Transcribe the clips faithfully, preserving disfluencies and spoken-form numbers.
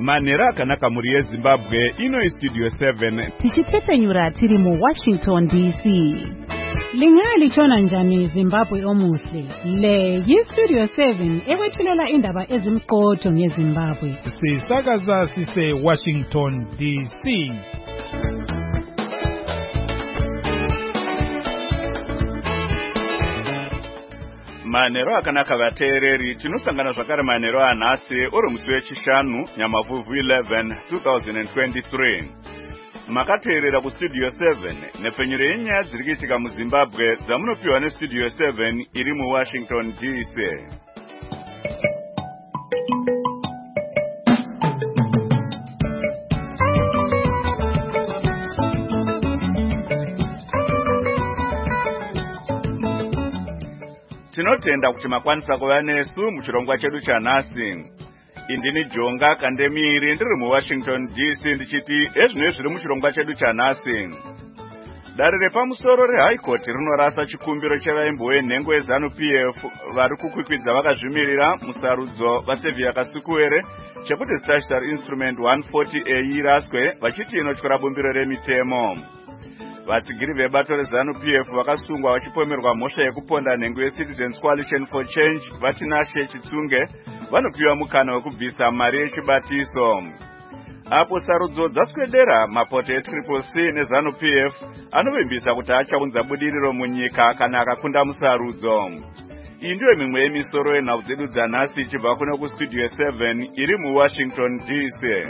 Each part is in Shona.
Manera akanaka muri yeZimbabwe ino Studio seven tichitsesenyura tiri mu Washington D C. Lingali chona njani Zimbabwe omuhle. Le yi Studio seven ekwethulela indaba ezimqotho ngeZimbabwe. Sisakaza sise Washington D C. Manero akanaka vateereri tinosangana zvakare manero anhasi uri musi wechishanu Nyamavhuvhu eleven two thousand twenty-three. Makateerera kuStudio seven nepfenyuro yenyaya dziri kuitika muZimbabwe dzamunopiwa neStudio seven iri muWashington D C. Tinotenda kuti makwanisa kuva nesu muchirongwa chedu chanhasi. Indini Jonga Kandemiri ndiri muWashington D C ndichiti ezvinoi zviri muchirongwa chedu chanhasi. Dare repamusoro reHigh Court rinorasa chikumbiro chevaimbo venhengo yeZanu P F vari kukwikwidza vakazvimirira musarudzo vaSevhia Kasukuwere chekuti Statutory Instrument one forty A iraswe vachiti inotyora bumbiro remitemo. Vatsigiri vebato reZanu P F vakasungwa vachipomerwa mhosva yekuponda nhengo yeCitizens Coalition for Change vatinashe Chitsunge vanopiwa mukana wekubvisa mari yechibatiso. Apo sarudzo dzaswedera mapoto eTriple C neZanu P F anovimbisa kuti achaunza budiriro munyika kana akakunda musarudzo. Iyi ndiyo mimwe yemisoro yenhau dzedu dzanhasi ichibva kuno kuStudio seven iri muWashington D C.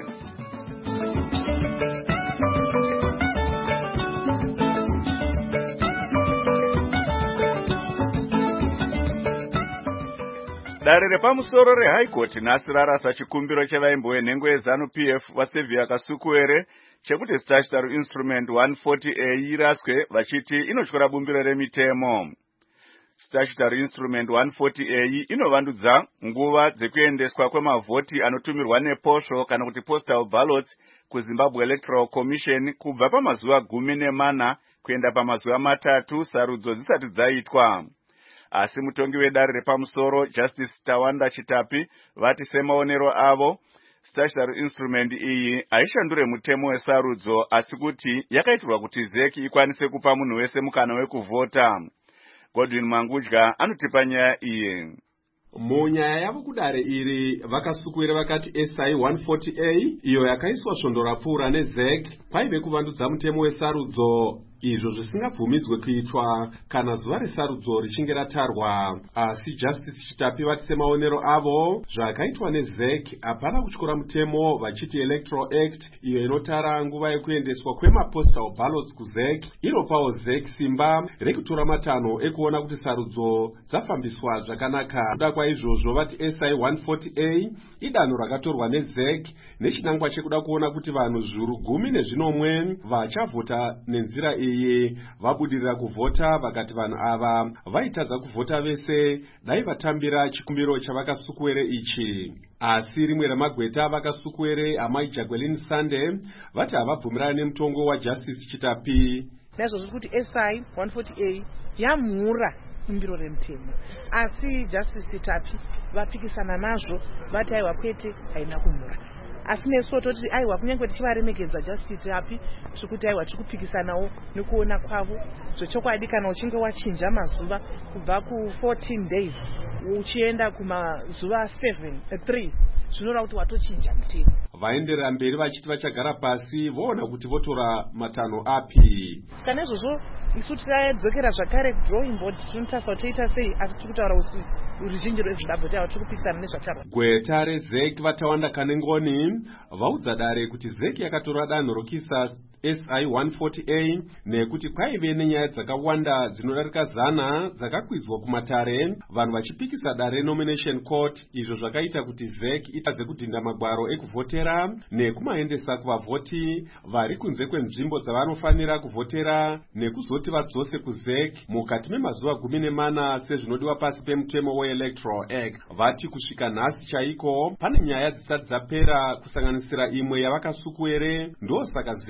Dare repamusoro reHigh Court nhasi rarasa chikumbiro chevaimbo venhengo yeZanu P F vaSevhia Kasukuwere chekuti Statutory Instrument one forty A iraswe vachiti inotyora bumbiro remitemo. Statutory Instrument one forty A inovandudza nguva dzekuendeswa kwemavhoti anotumirwa neposho kana kuti postal ballots kuZimbabwe Electoral Commission kubva pamazuva gumi nemana kuenda pamazuva matatu sarudzo dzisati dzaitwa. Asi mutongi wedare repamusoro Justice Tawanda Chitapi vati semaonero avo Statutory Instrument iyi haishandure mutemo wesarudzo asi kuti yakaitirwa kuti zeki ikwanise kupa munhu wese mukana wekuvhota. Godwin Mangudya anotipa nyaya iyi. Munyaya yavo kudare iri vakasukuwere vakati S I one forty A iyo yakaiswa svondo rapfuura neZek paive kuvandudza mutemo wesarudzo izvo zvisingabvumidzwe kuitwa kana zuva resarudzo richinge ratarwa. Asi Justice Chitapi vati semaonero avo zvakaitwa neZek hapana kutyora mutemo vachiti Electoral Act iyo inotara nguva yekuendeswa kwemapostal ballots kuZek inopawo Zek simba rekutora matanho ekuona kuti sarudzo dzafambiswa zvakanaka. Kuda kwaizvozvo vati S I one forty A idanho rakatorwa neZek nechinangwa chekuda kuona kuti vanhu zviuru gumi nezvinomwe vachavhota nenzira iyi vabudirira kuvhota. Vakati vanhu ava vaitadza kuvhota vese dai vatambira chikumbiro chavakasukuwere ichi. Asi rimwe ramagweta vakasukuwere Amai Jacqueline Sande vati havabvumirana nemutongo waJustice Chitapi. Naizvozvo kuti S I one forty A yamhura bumbiro remutemo asi Justice Chitapi vapikisana nazvo vati aiwa kwete haina kumhura. Asi nesu toti aiwa kunyange tichivaremekedza Justice Chitapi zvekuti aiwa tikupikisanawo nekuona kwavo zvechokwadi kana uchinge wachinja mazuva kubva ku fourteen days uchienda kumazuva seven three zvinoreva kuti watochinja mutemo. Vaenderera mberi vachiti vachagara pasi voona kuti votora matanho api. Kana izvozvo isu tadzokera zvakare drawing board tinotarisa toita sei asi tiri kutaura usi ruzhinji rweZimbabwe tava tiri kupikisana nezvatarwa. Gweta reZek vaTawanda Kanengoni vaudza dare kuti Zek yakatora danho rokisa S I one forty A nekuti kwaive nenyaya dzakawanda dzinodarika zana dzakakwidzwa kumatare vanhu vachipikisa dare nomination court izvo zvakaita kuti Zek itadze kudhinda magwaro ekuvhotera nekumaendesa kuvavhoti vari kunze kwenzvimbo dzavanofanira kuvhotera nekuzoti vadzose kuZek mukati memazuva gumi nemana sezvinodiwa pasi pemutemo weElectoral Act. Vati kusvika nhasi chaiko pane nyaya dzisati dzapera kusanganisira imwe yavakasukuwere ndosaka Zek yaka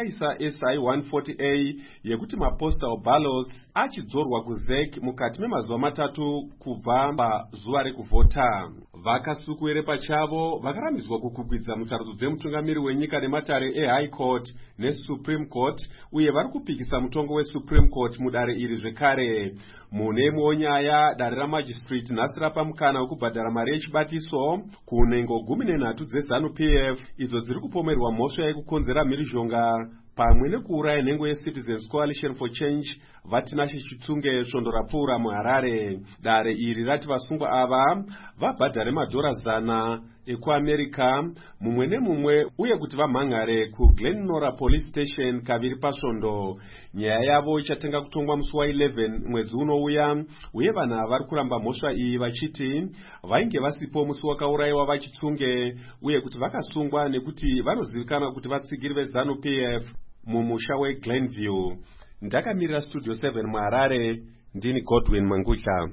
vakaisa S I one forty A yekuti mapostal ballots achidzorwa kuzek mukati memazuva matatu kubva pazuva rekuvhota. Vakasukuwere pachavo vakarambidzwa kukwikwidzwa musarudzo dzemutungamiri wenyika nematare eHigh Court neSupreme Court, uye vari kupikisa mutongo weSupreme Court mudare iri zvekare. Mune imwewo nyaya, dare ramajistrate nhasi rapa mukana wekubhadhara mari yechibatiso kunhengo gumi nenhatu dzeZANU P F idzo dziri kupomerwa mhosva yekukonzera mhirizhonga pamwe nekuuraya nhengo yeCitizens Coalition for Change Vatinashe Chitsunge svondo rapfuura muHarare. Dare iri rati vasungwa ava vabhadhare madhora zana ekuAmerica mumwe nemumwe, uye kuti vamhan'are kuGlen Norah Police Station kaviri pasvondo. Nyaya yavo ichatenga kutongwa musi wa11 mwedzi unouya, uye vanhu ava vari kuramba mhosva iyi vachiti vainge vasipo musi wakaurayiwa vaChitsunge, uye kuti vakasungwa nekuti vanozivikanwa kuti vatsigiri veZANU P F mumusha weGlenview. Ndakamirira Studio seven muHarare, ndini Godwin Mangudla.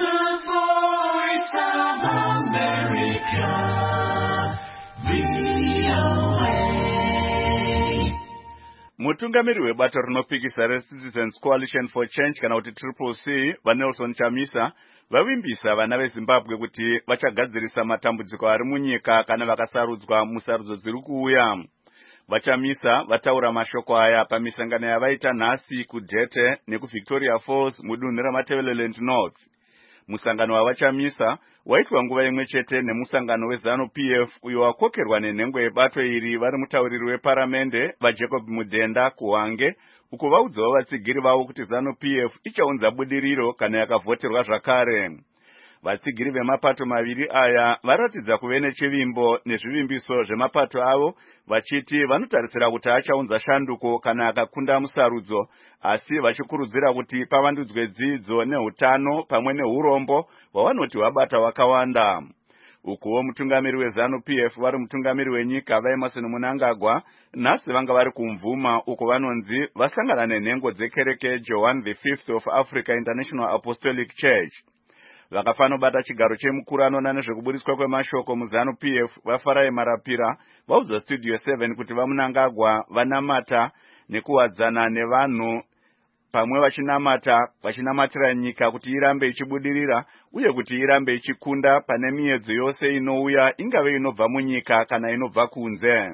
Mutungamiri webato rinopikisa reCitizens Coalition for Change kana kuti Triple C vaNelson Chamisa vavimbisa vana veZimbabwe kuti vachagadzirisa matambudziko ari munyika kana vakasarudzwa musarudzo dziri kuuya. Vachamisa vataura mashoko aya pamisangano yavaita nhasi kuDhete nekuVictoria Falls mudunhu raMatabeleland North. Musangano wavachamisa waitwa nguva imwe chete nemusangano weZANU P F uyo wakokerwa nenhengo yebato iri vari mutauriri weparamende vaJacob Mudenda kuHwange, uko vaudzawo vatsigiri vavo kuti ZANU P F ichaunza budiriro kana yakavhoterwa zvakare. Vatsigiri vemapato maviri aya varatidza kuve nechivimbo nezvivimbiso zvemapato avo, vachiti vanotarisira kuti achaunza shanduko kana akakunda musarudzo, asi vachikurudzira kuti pavandudzwe dzidzo neutano pamwe neurombo hwavanoti wabata wakawanda. Ukuwo mutungamiri weZANU P F vari mutungamiri wenyika vaEmerson Mnangagwa nhasi vanga vari kumvuma, uko vanonzi vasangana nenhengo dzekereke Joan the fifth of Africa International Apostolic Church. Vakafanobata chigaro chemukuru anoona nezvekuburiswa kwemashoko muZANU P F vaFarai Marapira vaudza Studio seven kuti vaMnangagwa vanamata nekuwadzana nevanhu pamwe vachinamata vachinamatira nyika kuti irambe ichibudirira uye kuti irambe ichikunda pane miedzo yose inouya, ingave inobva munyika kana inobva kunze.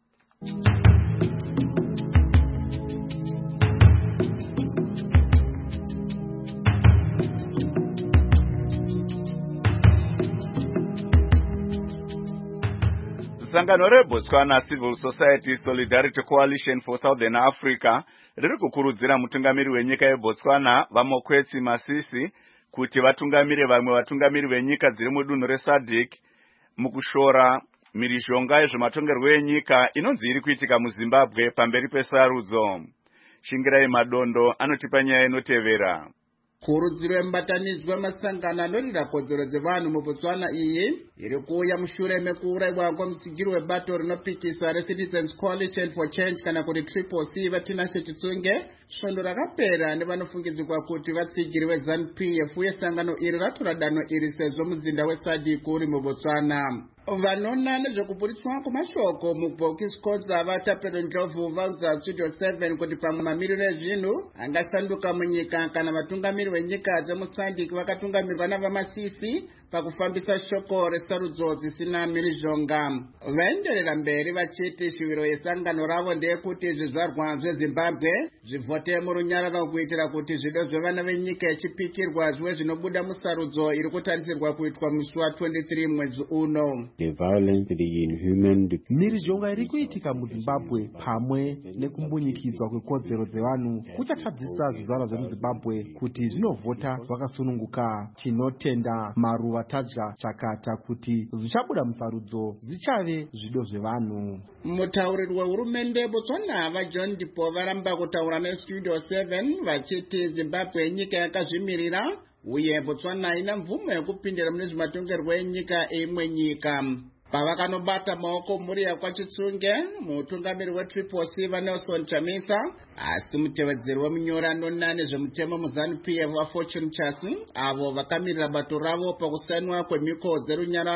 Sangano reBotswana Civil Society Solidarity Coalition for Southern Africa riri kukurudzira mutungamiri wenyika yeBotswana vaMokwetsi Masisi kuti vatungamire vamwe vatungamiri venyika dziri mudunhu reSADC mukushora mhirizhonga yezvematongerwo enyika inonzi iri kuitika muZimbabwe pamberi pesarudzo. Shingirai Madondo anotipa nyaya inotevera. Kurudziro yembatanidzwa amasangano anorira kodzero dzevanhu muBotswana iyi iri kuuya mushure mekuurayiwa kwamutsigiri webato rinopikisa reCitizens Coalition for Change kana kuti Triple C Vatinashe Chitsunge svondo rakapera nevanofungidzirwa kuti vatsigiri veZANU P F, uye sangano iri ratora danho iri sezvo muzinda weSADC uri muBotswana. Vanona nezvekuburiswa kwamashoko mubhokisi kodza vaTapelo Ndlovu vaudza Studio seven kuti pamwe mamiriro ezvinhu angashanduka munyika kana vatungamiri venyika dzemuSADC vakatungamirirwa navaMasisi pakufambisa shoko resarudzo dzisina mhirizhonga. Vaenderera mberi vachiti shiviro yesangano ravo ndeyekuti zvizvarwa zveZimbabwe zvivhote murunyararo kuitira kuti zvido zvevana venyika ichipikirwa zviwe zvinobuda musarudzo iri kutarisirwa kuitwa musi wa23 mwedzi uno. The violence, the inhuman, the... mhirizhonga iri kuitika muZimbabwe pamwe nekumbunyikidzwa kwekodzero dzevanhu kuchatadzisa zvizvarwa zvemuZimbabwe kuti zvinovhota zvakasununguka. Tinotenda maruva tadya chakata kuti zvichabuda musarudzo zvichave zvido zvevanhu. Mutauriri wehurumende Botswana vaJohn Dipo varamba kutaura neStudio seven vachiti Zimbabwe nyika yakazvimirira uye Botswana ina mvumo yekupindira mune zvematongerwo enyika eimwe nyika. Pavakanobata maoko muriya kwaChitsunge, mutungamiri weTriple C vaNelson Chamisa, asi mutevedzeri wemunyori anona nezvemutemo muZANU P F vaFortune Chasi, avo vakamirira bato ravo pakusainwa kwemhiko dzerunyararo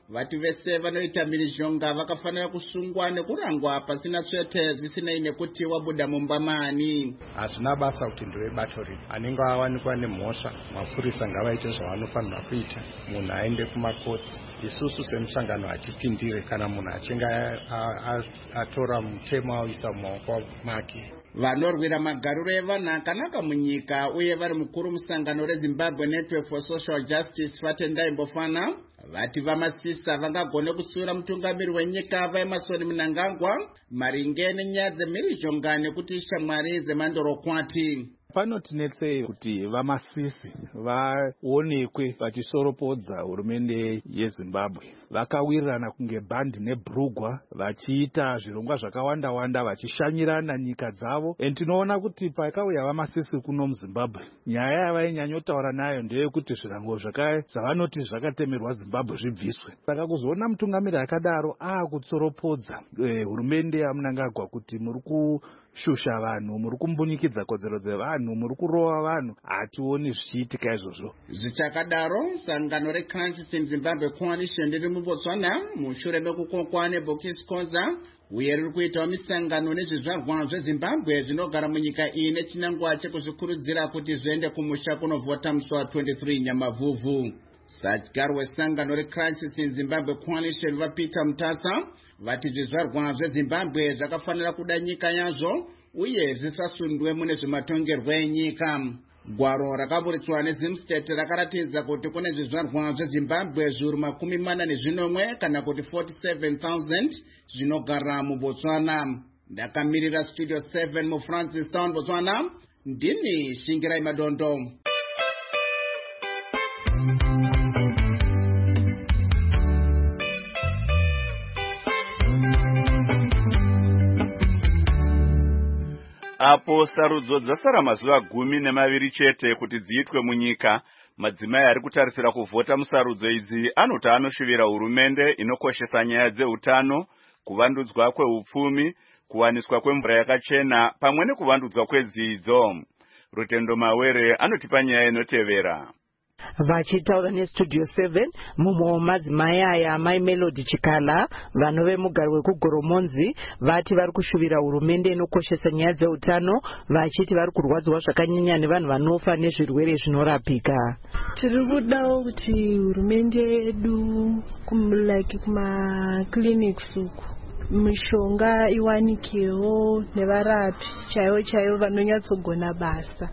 vati vese vanoita mhirizhonga vakafanira kusungwa nekurangwa pasina tsvete zvisinei nekuti wabuda mumba mani. Hazvina basa kuti ndevebato ripi. Anenge awanikwa nemhosva, mapurisa ngavaite zvavanofanira kuita, munhu aende kumakotsi. Isusu semusangano hatipindire kana munhu achinge atora mutemo auisa mumaoko make. Vanorwira magariro evanhu akanaka munyika uye vari mukuru musangano reZimbabwe Network for Social Justice Fatendai Mbofana vati vamasisa vangagone kutsura mutungamiri wenyika vaEmmerson Mnangagwa maringe nenyaya dzemhirizhonga nekuti shamwari dzemandorokwati. Panotinetsei kuti vamasisi vaonekwe vachisoropodza hurumende yeZimbabwe. Vakawirirana kunge bhandi nebrugwa vachiita zvirongwa zvakawanda wanda vachishanyirana nyika dzavo. Tinoona kuti pakauya vamasisi kuno muZimbabwe, nyaya yavainyanyotaura nayo ndeyekuti zvirango zvavanoti zvakatemerwa Zimbabwe zvibviswe. Saka kuzoona mutungamiri akadaro akutsoropodza hurumende yaMnangagwa kuti muri kushusha vanhu, muri kumbunyikidza kodzero dzevanhu, muri kurova vanhu, hationi zvichiitika izvozvo. Zvichakadaro, sangano reCrisis in Zimbabwe Coalition riri muBotswana mushure mekukokwa neBokisi Koza uye riri kuitawo misangano nezvizvarwa zveZimbabwe zvinogara munyika iyi nechinangwa chekuzvikurudzira kuti zviende kumusha kunovhota musi wa23 Nyamavhuvhu. Satyari wesangano reCrisis in Zimbabwe Coalition vaPeter Mutasa vati zvizvarwa zveZimbabwe zvakafanira kuda nyika yazvo uye zvisasundwe mune zvematongerwo enyika. Gwaro rakaburitswa neZimstate rakaratidza kuti kune zvizvarwa zveZimbabwe zviuru makumi mana nezvinomwe kana kuti forty-seven thousand zvinogara muBotswana. Ndakamirira Studio seven muFrancis Town, Botswana, ndini Shingirai Madondo. Apo sarudzo dzasara mazuva gumi nemaviri chete kuti dziitwe munyika, madzimai ari kutarisira kuvhota musarudzo idzi anoti anoshuvira hurumende inokoshesa nyaya dzeutano, kuvandudzwa kweupfumi, kuwaniswa kwemvura yakachena pamwe nekuvandudzwa kwedzidzo. Rutendo Mawere anotipa nyaya inotevera. Vachitaura neStudio seven mumwe wemadzimai aya Mai Melody Chikala vanove mugari wekugoromonzi vati vari kushuvira hurumende inokoshesa nyaya dzeutano vachiti vari kurwadzwa zvakanyanya nevanhu vanofa nezvirwere zvinorapika. Tiri kudawo kuti hurumende yedu like kuma-clinics uku mishonga iwanikewo nevarapi chaivo chaivo vanonyatsogona basa.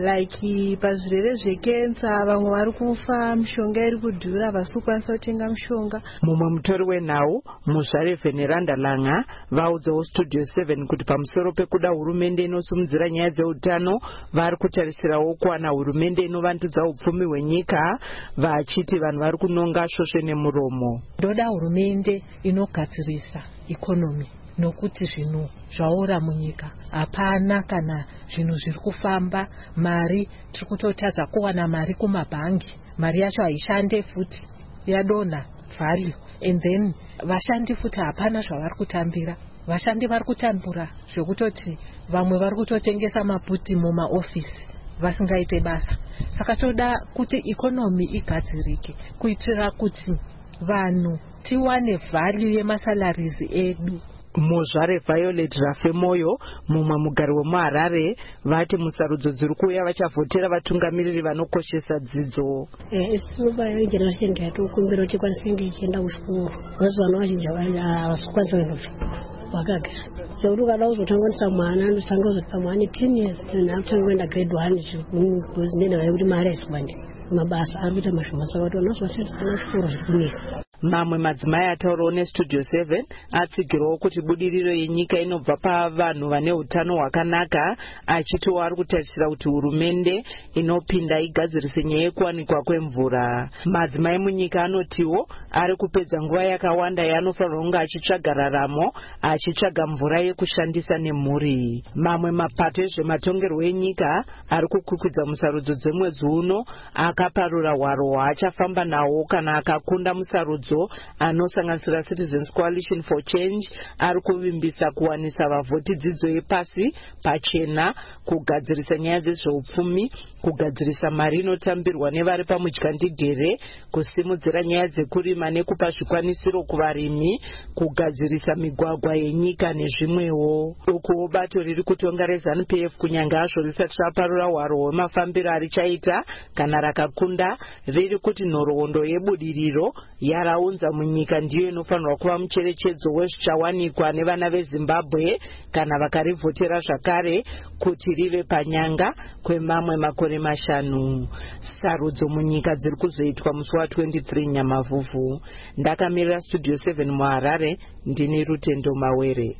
Like pazvirwere zvekensa vamwe vari kufa, mishonga iri kudhura, vasikwanisa kutenga mishonga. Mumwe mutori wenhau muzvare Veneranda Langa vaudzawo Studio seven kuti pamusoro pekuda hurumende inosimudzira nyaya dzeutano vari kutarisirawo kuwana hurumende inovandudza upfumi hwenyika vachiti vanhu vari kunonga svosve nemuromo. Ndoda hurumende inogadzirisa ikonomi nokuti zvinhu zvaora munyika, hapana kana zvinhu zviri kufamba, mari tiri kutotadza kuwana mari kumabhangi, mari yacho haishande futi, yadonha value, and then vashandi futi hapana zvavari kutambira. Vashandi vari kutambura zvekutoti vamwe vari kutotengesa maputi mumaofisi vasingaite basa. Saka toda kuti ikonomi igadzirike kuitira kuti vanhu tiwane value yemasalaries edu. Muzvare Violet Rafemoyo mumwe mugari wemuHarare vati musarudzo dziri kuuya vachavhotera vatungamiriri vanokoshesa dzidzo. Isu vageneration yatokumbira kuti ikwanise kunge ichienda kuchikoro. Mazuva ano vazhinji havasikwanisa kuenda kuchikoro vakagara. Zvekuti ukada kuzotanganisa mwana andotanga kuzoti mwana ten years nakutanga kuenda grade one nenda kuti mari haisubandi mabasa ari kuita mashoma saka kuti vanozovasiyana chikoro zvikunesa. Mamwe madzimai ataurawo neStudio seven atsigirawo kuti budiriro yenyika inobva pavanhu vane utano hwakanaka, achitiwo ari kutarisira kuti hurumende inopinda igadzirise nyaya yekuwanikwa kwemvura. Madzimai munyika anotiwo ari kupedza nguva yakawanda yaanofanirwa kunge achitsvaga raramo, achitsvaga mvura yekushandisa nemhuri. Mamwe mapato ezvematongerwo enyika ari kukwikwidza musarudzo dzemwedzi uno akaparura hwaro hwaachafamba nawo kana akakunda musarudzo sarudzo anosanganisira Citizens Coalition for Change ari kuvimbisa kuwanisa vavhoti dzidzo yepasi pachena, kugadzirisa nyaya dzezveupfumi, kugadzirisa mari inotambirwa nevari pamudyandigere, kusimudzira nyaya dzekurima nekupa zvikwanisiro kuvarimi, kugadzirisa migwagwa yenyika nezvimwewo. Ukuwo bato riri kutonga reZANU P F kunyange hazvo risati raparura hwaro hwemafambiro arichaita kana rakakunda, riri kuti nhoroondo yebudiriro yaraunza munyika ndiyo inofanirwa kuva mucherechedzo wezvichawanikwa nevana veZimbabwe kana vakarivhotera zvakare kuti rive panyanga kwemamwe makore mashanu. Sarudzo munyika dziri kuzoitwa musi wa23 Nyamavhuvhu. Ndakamirira Studio seven muHarare, ndini Rutendo Mawere.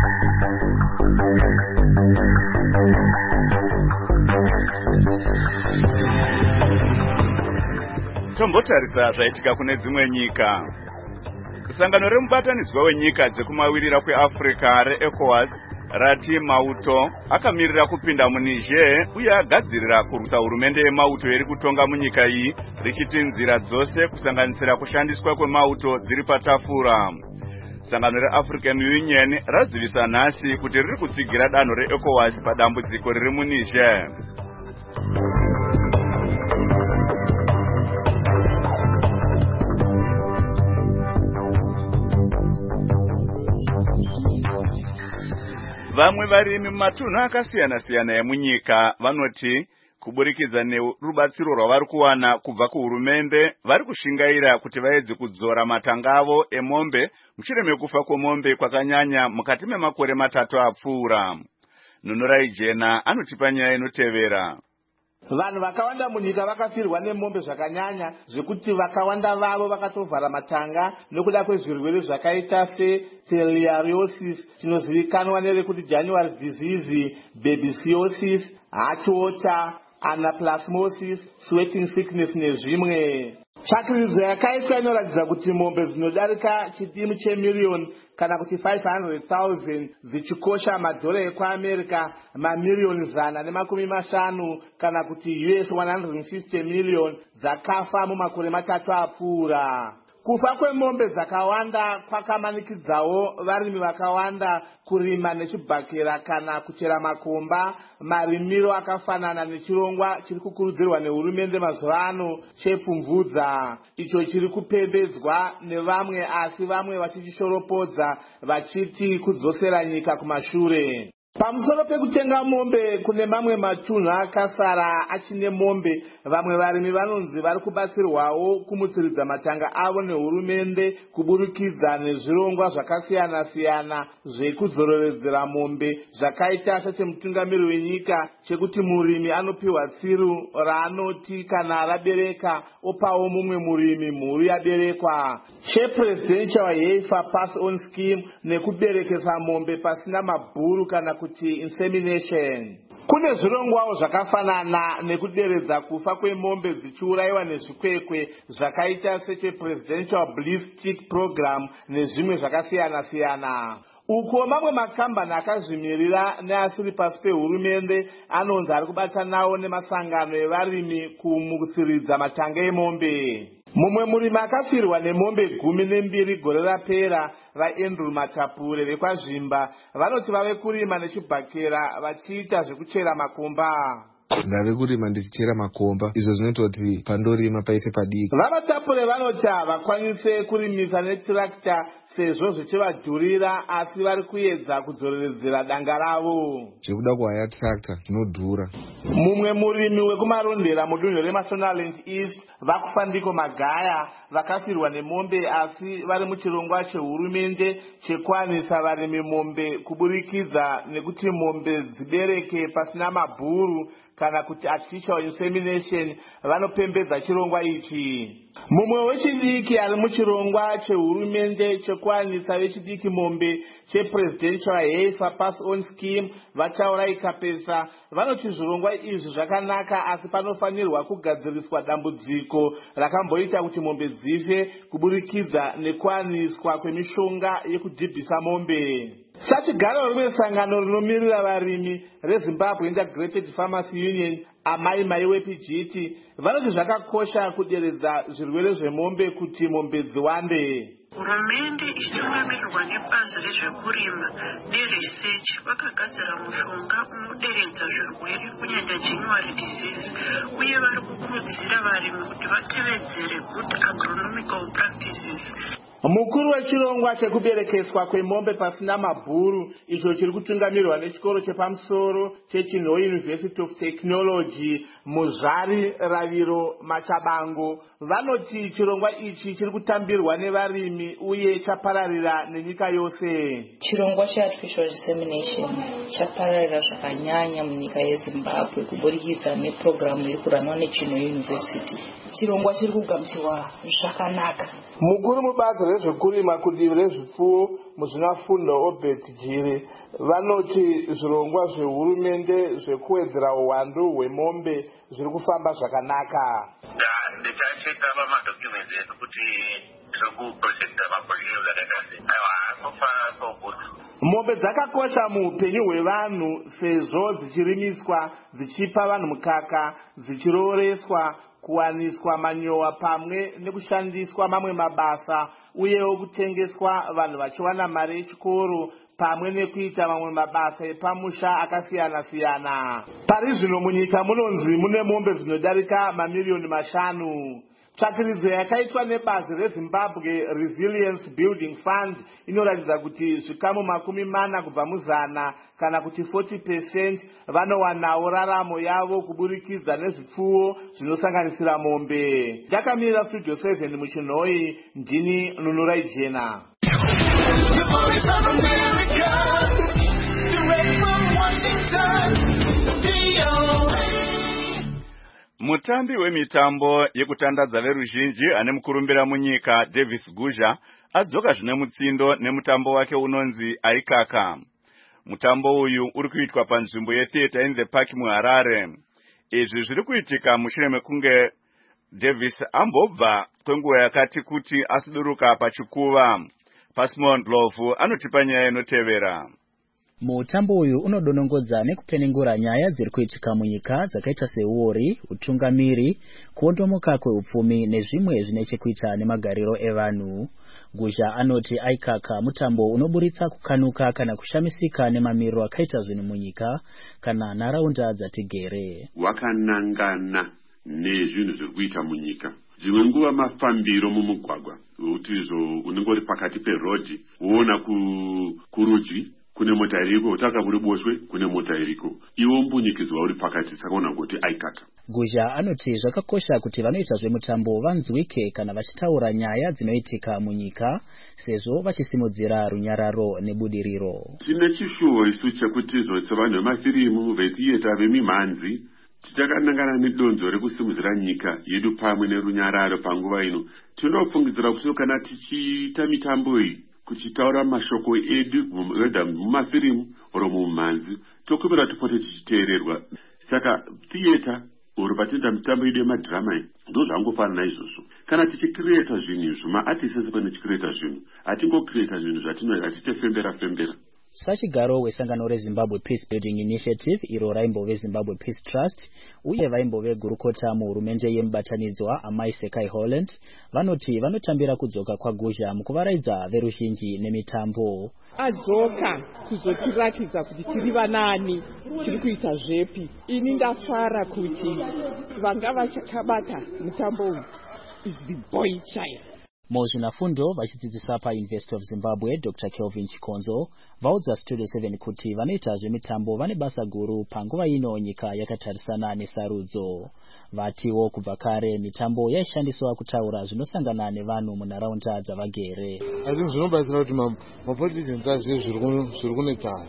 Tombotarisa zvaitika kune dzimwe nyika. Sangano remubatanidzwa wenyika dzekumawirira kweAfrica reECOWAS rati Mauto akamirira kupinda muNiger uye agadzirira kurwisa hurumende yeMauto iri kutonga munyika iyi, richiti nzira dzose kusanganisira kushandiswa kwemauto dziri patafura. Sangano reAfrican Union razivisa nhasi kuti riri kutsigira danho reECOWAS padambudziko riri muNiger. Vamwe varimi mumatunhu akasiyana-siyana emunyika vanoti kuburikidza nerubatsiro rwavari kuwana kubva kuhurumende, vari kushingaira kuti vaedze kudzora matanga avo emombe mushure mekufa kwemombe kwakanyanya mukati memakore matatu apfuura. Nunurai Jena anotipa nyaya inotevera. Vanhu vakawanda munyika vakafirwa nemombe zvakanyanya zvekuti vakawanda vavo vakatovhara matanga nokuda kwezvirwere zvakaita se-theriariosis, chinozivikanwa nerekuti January disease, babesiosis, heartwater, anaplasmosis, sweating sickness nezvimwe. Tsvakirudzo yakaitwa inoratidza kuti mombe dzinodarika chitimu chemiriyoni kana kuti five hundred thousand dzichikosha madhora ekuAmerica mamiliyoni zana nemakumi mashanu kana kuti U S one hundred fifty million dzakafa mumakore matatu apfuura. Kufa kwemombe dzakawanda kwakamanikidzawo varimi vakawanda kurima nechibhakera kana kuchera makomba, marimiro akafanana nechirongwa chiri kukurudzirwa nehurumende mazuva ano chepfumvudza, icho chiri kupembedzwa nevamwe asi vamwe vachichishoropodza vachiti kudzosera nyika kumashure. Pamusoro pekutenga mombe kune mamwe matunhu akasara achine mombe, vamwe varimi vanonzi vari kubatsirwawo kumutsiridza matanga avo nehurumende kuburikidza nezvirongwa zvakasiyana-siyana zvekudzororedzera mombe zvakaita sechemutungamiri wenyika chekuti murimi anopiwa tsiru raanoti kana rabereka opawo mumwe murimi mhuru yaberekwa, chepresidential heifer pass on scheme nekuberekesa mombe pasina mabhuru kana kuti insemination. Kune zvirongwawo zvakafanana nekuderedza kufa kwemombe dzichiurayiwa nezvikwekwe zvakaita sechepresidential ballistic program nezvimwe zvakasiyana-siyana. Uko mamwe makambani akazvimirira neasiri pasi pehurumende anonzi ari kubatanawo nemasangano evarimi kumutsiridza matanga emombe. Mumwe murimi akafirwa nemombe gumi nembiri gore rapera vaAndrew Matapure vekwazvimba vanoti vave kurima nechibhakera vachiita zvekuchera makomba. Ndave kurima ndichichera makomba, izvo zvinoita kuti pandorima paite padiki. VaMatapure vanoti havakwanise kurimisa netirakita sezvo zvichivadhurira, asi vari kuedza kudzoreredzera danga ravo. Zvekuda kuhaya tirakita zvinodhura. Mumwe murimi wekumarondera mudunhu reMashonaland East Vakufandiko Magaya vakafirwa nemombe asi vari muchirongwa chehurumende chekuwanisa varimi mombe kuburikidza nekuti mombe dzibereke pasina mabhuru kana kuti artificial insemination. Vanopembedza chirongwa ichi. Mumwe wechidiki ari muchirongwa chehurumende chekuwanisa vechidiki mombe chepresidential heifer pass on scheme vataura ikapesa vanoti zvirongwa izvi zvakanaka asi panofanirwa kugadziriswa dambudziko rakamboita kuti mombe dzife kuburikidza nekuwaniswa kwemishonga yekudhibhisa mombe. sachigaro rimwe sangano rinomirira varimi rezimbabwe Integrated Farmers Union amai mai wepijiti vanoti zvakakosha kuderedza zvirwere zvemombe kuti mombe dziwande. Hurumende ichitungamirirwa nebazi rezvekurima neresearch vakagadzira mushonga unoderedza zvirwere kunyanya January disease uye vari kukurudzira varimi kuti vatevedzere good agronomical practices. Mukuru wechirongwa chekuberekeswa kwemombe pasina mabhuru icho chiri kutungamirwa nechikoro chepamusoro cheChinhoyi University of Technology muzvari Raviro Machabango vanoti chirongwa ichi chiri kutambirwa nevarimi uye chapararira nenyika yose. Chirongwa cheartificial insemination chapararira zvakanyanya munyika yeZimbabwe kuburikidza neprogramu iri kuranwa neChinhoyi University. Chirongwa chiri kugamuchirwa zvakanaka. Mukuru mubazi rezvekurima kudivi rezvipfuwo muzvinafundo Obert Jiri vanoti zvirongwa zvehurumende zvekuwedzera uwandu hwemombe zviri kufamba zvakanaka. Nditacheka pamadocuments edu kuti tiri kuprojecta mapozhero zvakakasi aiwa sofa so good. Mombe dzakakosha muupenyu hwevanhu sezvo dzichirimiswa dzichipa vanhu mukaka dzichiroreswa kuwaniswa manyowa pamwe nekushandiswa mamwe mabasa uyewo kutengeswa vanhu vachiwana mari yechikoro pamwe nekuita mamwe mabasa epamusha akasiyana siyana. Pari zvino munyika munonzi mune mombe dzinodarika mamiliyoni mashanu. Tsvakiridzo yakaitwa nebazi reZimbabwe Resilience Building Fund inoratidza kuti zvikamu makumi mana kubva muzana kana kuti forty percent vanowanawo raramo yavo kuburikidza nezvipfuwo zvinosanganisira mombe. Ndakamirira Studio seven muChinhoyi, ndini Nunurai Jena. Mutambi wemitambo yekutandadza veruzhinji ane mukurumbira munyika Davis Guzha adzoka zvine mutsindo nemutambo wake unonzi Aikaka. Mutambo uyu uri kuitwa panzvimbo yeTheatre in the Park muHarare. Izvi zviri kuitika mushure mekunge Davis ambobva kwenguva yakati kuti asiduruka pachikuva. Pasmond Lofu anotipa nyaya inotevera. Mutambo uyu unodonongodza nekupenengura nyaya dziri kuitika munyika dzakaita seuori, utungamiri, kuondomoka kweupfumi nezvimwe zvine chekuita nemagariro evanhu. Guzha anoti Aikaka mutambo unoburitsa kukanuka kana kushamisika nemamiriro akaita zvinhu munyika kana nharaunda dzatigere. Wakanangana nezvinhu zviri kuita munyika. Dzimwe nguva mafambiro mumugwagwa kuti izvo unenge uri pakati perodhi uona kurudyi kune mota iriko utaka buri boshwe kune mota iriko iwo mbunyikidzwa uri pakati sakaona kuti Aikaka. Guzha anoti zvakakosha kuti vanoita zvemutambo vanzwike kana vachitaura nyaya dzinoitika munyika sezvo vachisimudzira runyararo nebudiriro. Tine chishuwo isu chekuti zvose vanhu vemafirimu vetheatre vemimhanzi tichakanangana nedonzo rekusimudzira nyika yedu pamwe nerunyararo panguva ino. Tinofungidzira kuti kana tichiita mitambo iyi kuchitaura mashoko edu weda mumafirimu oro mumhanzi tokubira tipote tichiteererwa. Saka theatre oro patenda mitambo yedu yemadhirama iyi ndo zvangofanana izvozvo. Kana tichikireta zvinhu izvo maartists pane chikireta zvinhu hatingokireta zvinhu zvatino hatitefembera fembera. Sachigaro wesangano reZimbabwe Peace Building Initiative iro raimbove Zimbabwe Peace Trust uye vaimbove gurukota muhurumende yemubatanidzwa Amai Sekai Holland vanoti vanotambira kudzoka kwaGuzha mukuvaraidza veruzhinji nemitambo. Adzoka kuzotiratidza kuti tiri vanani, tiri kuita zvepi. Ini ndafara kuti vanga vachakabata mutambo uyu is the boy child. Muzvinafundo vachidzidzisa paUniversity of Zimbabwe Doctor Kelvin Chikonzo vaudza Studio seven kuti vanoita zvemitambo vane basa guru panguva ino nyika yakatarisana nesarudzo. Vatiwo kubva kare mitambo yaishandiswa kutaura zvinosangana nevanhu munharaunda dzavagere. Asi zvinobatsira kuti mapoliticians azviwe zviri kunetsa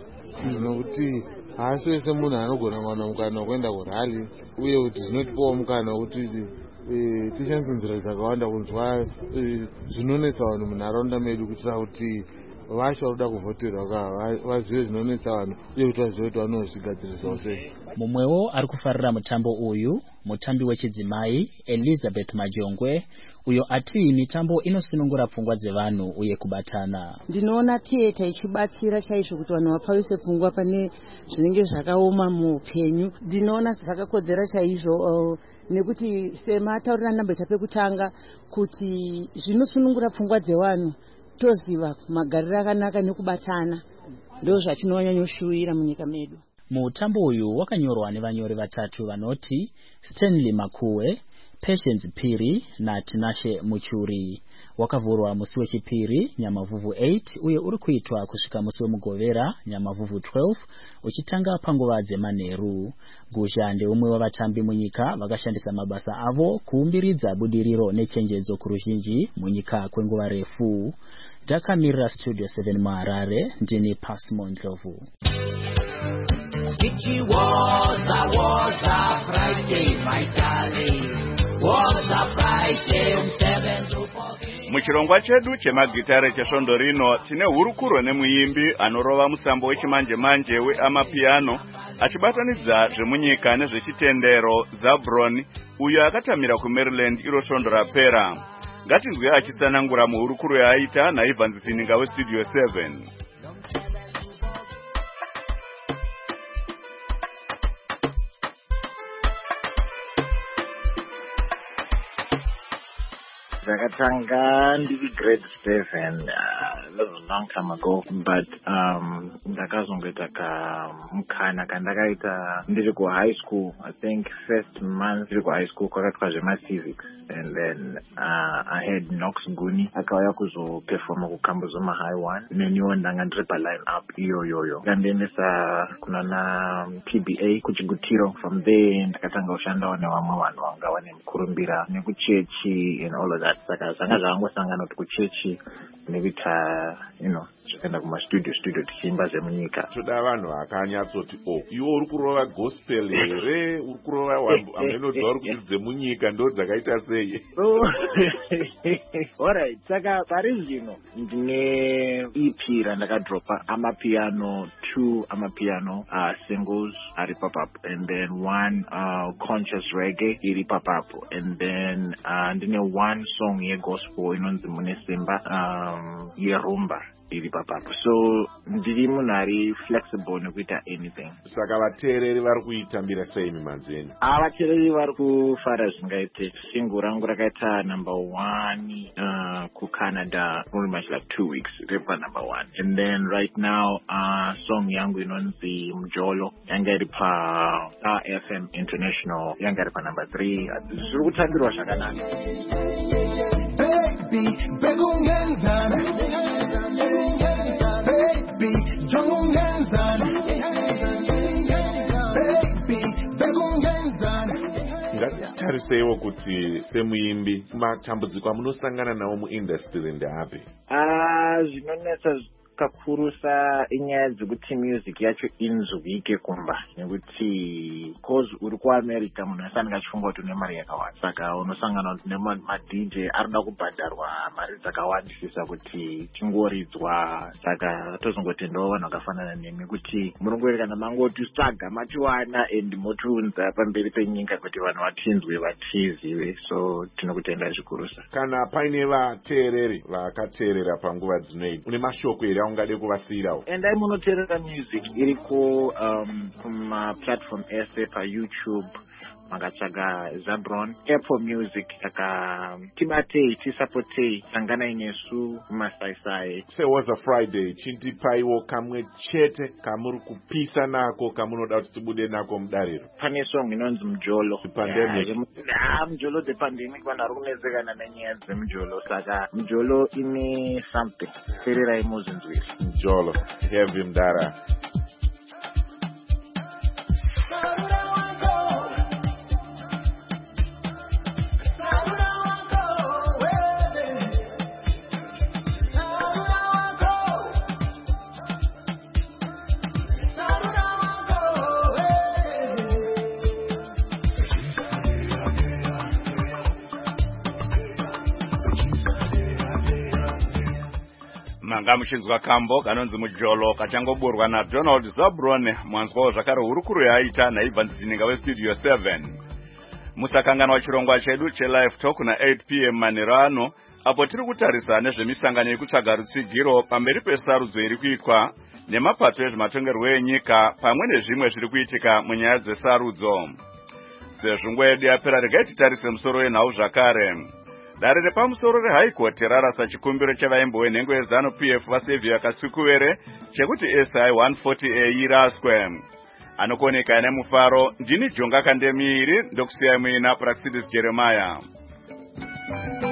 nokuti haasi wese munhu anogona kuwana mukana wekuenda kurali uye kuti zvinotipawo mukana wekuti tishandise nzira dzakawanda kunzwa zvinonetsa vanhu munharaunda medu kuitira kuti vasha kuda kuvhoterwa vazive zvinonetsa vanhu uye kuti vazive kuti vanozvigadzirisawo sei. mumwewo ari kufarira mutambo uyu mutambi wechidzimai Elizabeth Majongwe uyo ati mitambo inosunungura pfungwa dzevanhu uye kubatana. Ndinoona theatre ichibatsira chaizvo kuti vanhu vapfawise pfungwa pane zvinenge zvakaoma muupenyu. Ndinoona zvakakodzera chaizvo uh, nekuti semataurira nambaita pekutanga kuti zvinosunungura pfungwa dzevanhu toziva magariro akanaka nekubatana ndo zvatinonyanyoshuwira munyika medu. Mutambo uyu wakanyorwa nevanyori vatatu vanoti Stanley Makuwe, Patience Piri na Tinashe Muchuri. Wakavhurwa musi wechipiri Nyamavhuvhu eight uye uri kuitwa kusvika musi wemugovera Nyamavhuvhu twelve uchitanga panguva dzemanheru. Guzha ndeumwe wavatambi munyika vakashandisa mabasa avo kuumbiridza budiriro nechenjedzo kuruzhinji munyika kwenguva refu. Ndakamirira Studio seven muHarare, ndini Pasmo Ndlovu. It was a was a Friday, my darling. Was a Friday on seven to fourteen. Muchirongwa chedu chemagitare chesvondo rino tine hurukuro nemuimbi anorova musambo wechimanje manje weamapiano achibatanidza zvemunyika nezvechitendero Zabron uyo akatamira kuMaryland iro svondo rapera. Ngatinzwe achitsanangura muhurukuro yaaita naIvan Sininga weStudio seven. Ndakatanga ndiri grade seven, uh, that was a long time ago, but um ndakazongoita kamukana kandakaita ndiri ku high school. I think first month ndiri ku high school kwakatwa zvema civics, and then uh, I had Knox Guni akauya kuzoperforma kuKambuzoma High one neniwo ndanga ndiri paline up iyo yoyo kandiendesa kuna na P B A kuchigutiro. From there ndakatanga kushandawo nevamwe vanhu vanga vane mukurumbira nekuchechi and all of that. Saka zvanga zvangosangana kuti kuchechi nekuita you know zvakaenda kumastudio studio tichiimba zvemunyika. Toda vanhu vakanyatsoti o iwo uri kurova gospel here, uri kurova amenodzwa uri kuti dzemunyika ndo dzakaita sei? Alright, saka pari zvino ndine E P randakadropa amapiano, two amapiano uh, singles ari papapo, and then one uh, conscious reggae iri papapo, and then uh, ndine one song yegospel inonzi Mune Simba um, yerumba iri papapo. So ndiri munhu ari flexible nekuita anything. Saka vateereri vari kuitambira sei mimanzi yenyu? Ah, vateereri vari kufara zvingaite. Single rangu rakaita number one uh, kuCanada pretty much like two weeks repa number one, and then right now uh, song yangu inonzi Mjolo yanga iri pa R F M International yanga iri pa number three. Zviri kutambirwa zvakanaka. Baby, begungenzana baby, jongenzana baby, begungenzana. Ngatitariseiwo kuti semuimbi matambudziko amunosangana nawo muindustry ndeapi? Ah, zvinonetsa kakurusa inyaya dzekuti music yacho inzwike kumba, nekuti cause uri kuAmerica munhu asanga achifunga kuti une mari yakawanda, saka unosangana kuti nema-D J arida kubhadharwa mari dzakawandisisa kuti tingoridzwa. Saka tozongotendawo vanhu vakafanana nemi kuti murongori kana mangoti svaga matiwana and motiunza pamberi penyika kuti vanhu vatinzwe vatizive. So tinokutenda zvikurusa. Kana paine vateereri vakateerera panguva dzinoidzi, une mashoko here ungade kuvasiyirawo? Endai munoteerera music iri ku um, kumaplatform ese paYouTube makatsvaga Zabron, Apple Music, saka tibatei tisapotei sanganai nesu kumasaisai. Say was a Friday chindipaiwo kamwe chete kamuri kupisa nako kamunoda kuti tibude nako mudariro. Pane song inonzi Mjolo. Pandemic. Ah, Mjolo the pandemic vanhu vari kunetseka nenyaya dzemujolo, saka Mjolo ine something. Teererai muzinzwiri. Mjolo, heavy mdara. manga muchinzwa kambo kanonzi mujolo kachangoburwa naDonald Zabron. Mwanzwawo zvakare hurukuru yaita naibva nzininga westudio seven. Musakangana wachirongwa chedu chelive talk na eight p m manheru ano, apo tiri kutarisa nezvemisangano yekutsvaga rutsigiro pamberi pesarudzo iri kuitwa nemapato ezvematongerwo enyika pamwe nezvimwe zviri kuitika munyaya dzesarudzo. Sezvo nguva yedu yapera, regai titarise musoro wenhau zvakare. Dare repamusoro reHigh Court rarasa chikumbiro chevaimbo wenhengo yeZanu P F vaSaviour Kasikuwere chekuti S I one forty A iraswe. Anokoneka nemufaro, ndini Jonga Kandemiri, ndokusiyai muina Praxidis Jeremiah.